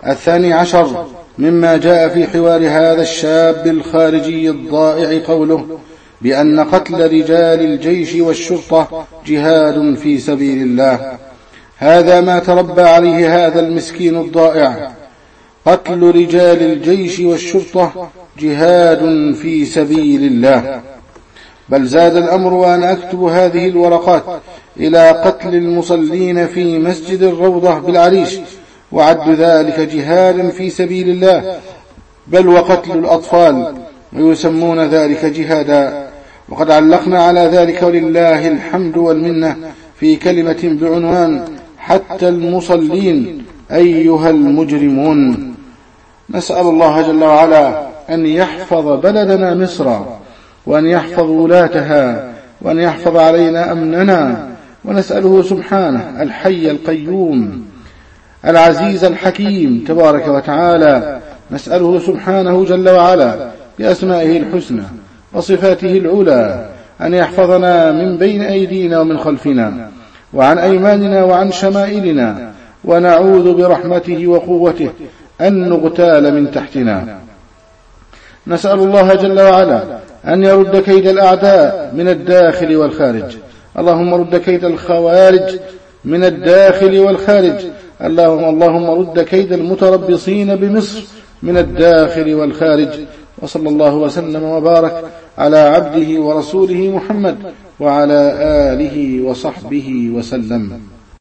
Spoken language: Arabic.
12 مما جاء في حوار هذا الشاب الخارجي الضائع قوله بأن قتل رجال الجيش والشرطة جهاد في سبيل الله. هذا ما تربى عليه هذا المسكين الضائع، قتل رجال الجيش والشرطة جهاد في سبيل الله. بل زاد الأمر وأنا أكتب هذه الورقات إلى قتل المصلين في مسجد الروضة بالعريش، وعد ذلك جهادا في سبيل الله، بل وقتل الأطفال ويسمون ذلك جهادا. وقد علقنا على ذلك ولله الحمد والمنة في كلمة بعنوان حتى المصلين أيها المجرمون. نسأل الله جل وعلا أن يحفظ بلدنا مصر، وأن يحفظ ولاتها، وأن يحفظ علينا أمننا، ونسأله سبحانه الحي القيوم العزيز الحكيم تبارك وتعالى، نسأله سبحانه جل وعلا بأسمائه الحسنى وصفاته العلى أن يحفظنا من بين أيدينا ومن خلفنا وعن أيماننا وعن شمائلنا، ونعوذ برحمته وقوته أن نغتال من تحتنا. نسأل الله جل وعلا أن يرد كيد الأعداء من الداخل والخارج. اللهم رد كيد الخوارج من الداخل والخارج. اللهم رد كيد المتربصين بمصر من الداخل والخارج. وصلى الله وسلم وبارك على عبده ورسوله محمد وعلى آله وصحبه وسلم.